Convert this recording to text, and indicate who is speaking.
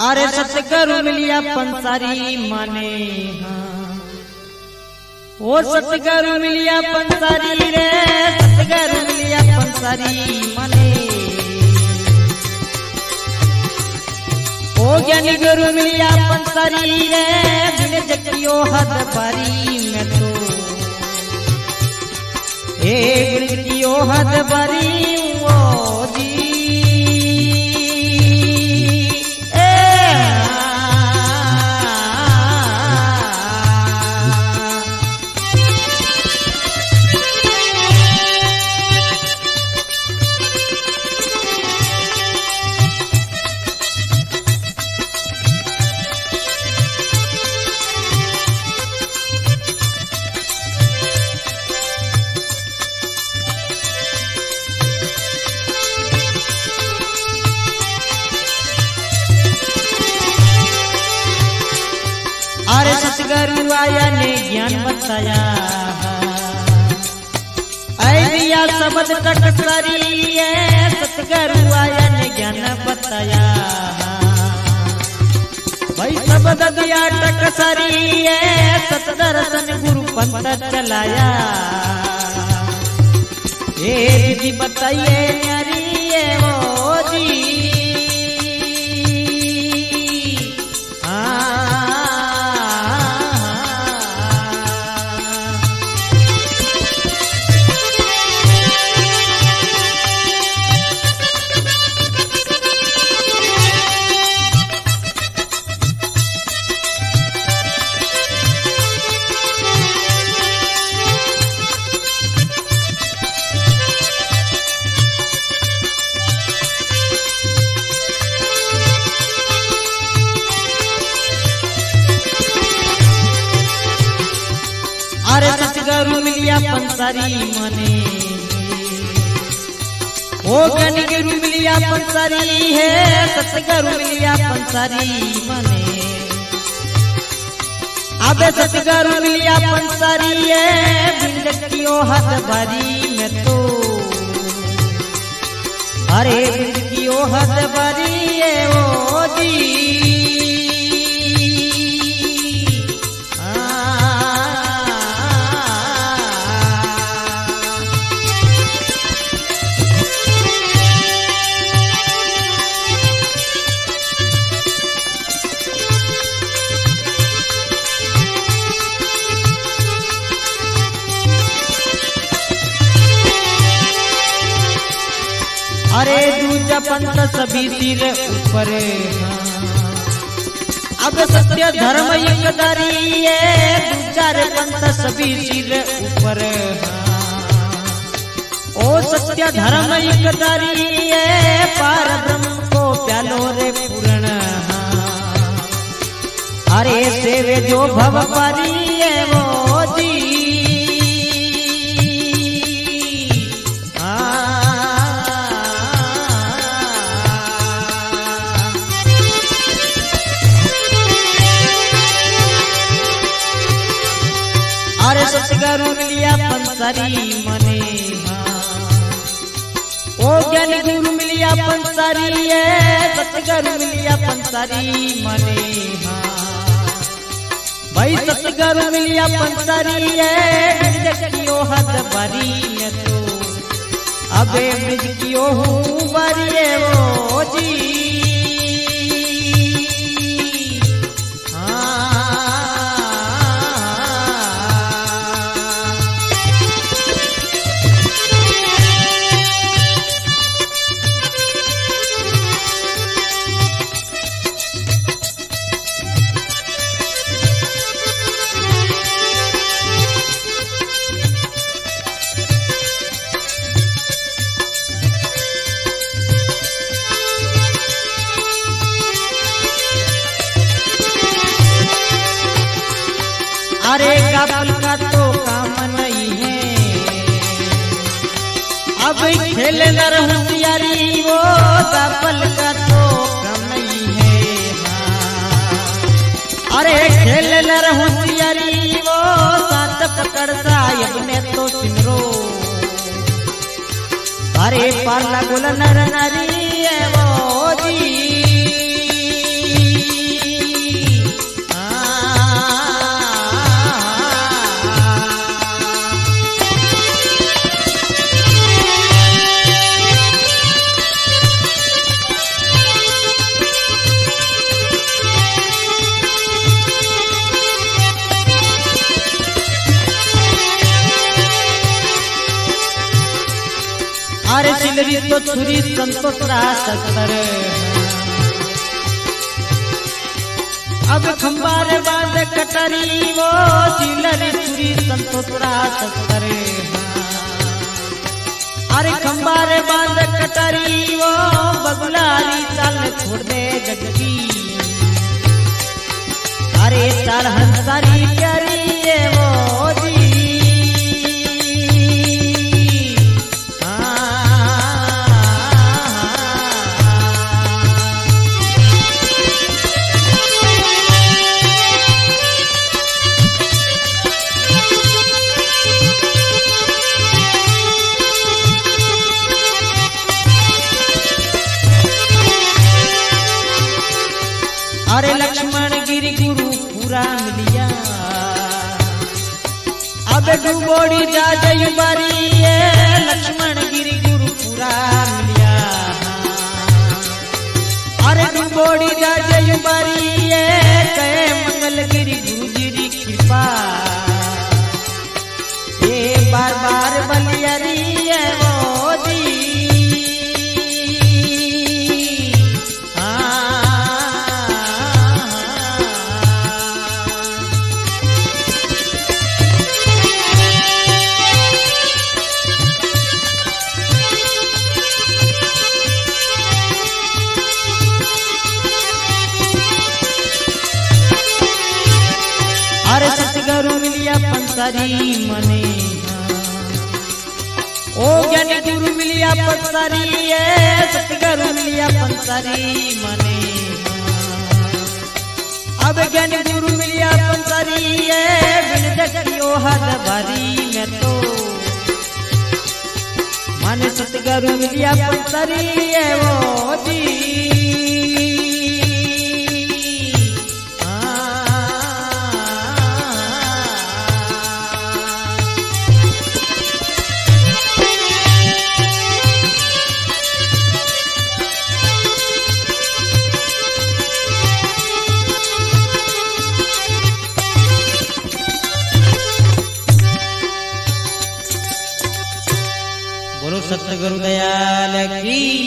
Speaker 1: अरे सतगुरु मिलिया पंसारी माने ओ सतगुरु मिलिया पंसारी रे सतगुरु मिलिया पंसारी माने ओ ज्ञानी गुरु मिलिया पंसारी रे बिन जगियो हद बारी में तो ए बिन जगियो हद बारी ओ जी अरे सतगुरु आया ने ज्ञान बताया ऐया शब्द टकसारी है सतगुरु आया ने ज्ञान बताया भाई शब्द दिया टकसारी है सतदर्शन गुरु पंथ चलाया ये जी बताइए न्यारी है वो जी अरे सतगुरु मिलिया पंसारी माने ओ ज्ञानी गुरु मिलिया पंसारी है सतगुरु मिलिया पंसारी माने अबे सतगुरु मिलिया पंसारी है बिन जगियो हद बारी में तो अरे बिन जगियो हद बारी है ओ जी अरे दूजा पंथ सभी सिर ऊपर अब सत्य धर्म एकदारी है दूजा रे पंथ सभी सिर ऊपर ओ सत्य धर्म एकदारी है पार ब्रह्म को प्यालो रे पूर्ण अरे सेवे जो भव पारी है वो जी अरे सतगुरु मिलिया पंसारी माने ओ ज्ञानी गुरु मिलिया पंसारी है सतगुरु मिलिया पंसारी माने भाई सतगुरु मिलिया पंसारी है जगियो हद बारी में तो अबे ब्रिज कियो हूँ बारी है वो जी अरे गापल का तो काम नहीं है अब खेल नर होशियारी वो गापल का तो काम नहीं है अरे खेल नर होशियारी वो साथ पकड़ साहिब ने तो सिमरो अरे पाला गुल नर नारी है वो जी सिलरी तो छुरी संतोषरा सत्तर। अब खंबारे बांध कटरी वो सिलरी छुरी संतोषरा सत्तर। अरे खंबारे बांध कटरी वो बगुलारी चाल छोड़ दे जगती। अरे चाल हंसारी प्यारी है वो जी। अरे लक्ष्मण गिरी गुरु पूरा मिलिया। अब डूबोड़ी जा जयुबारी लक्ष्मण गिरी गुरु पूरा मिलिया। अरे डूबोड़ी जा जयुबारी कहे मंगल गिरी गुरु जी कृपा। ये बार बार बलियारी है वो जी। अरे सतगुरु मिलिया पंसारी मने। ओ ज्ञानी गुरु मिलिया पंसारी सतगुरु मिलिया पंसारी मने। अब ज्ञानी गुरु मिलिया पंसारी बिन देखियो हद भरी मैं तो। माने सतगुरु मिलिया पंसारी वो जी। बोलो सतगुरु दयाल की।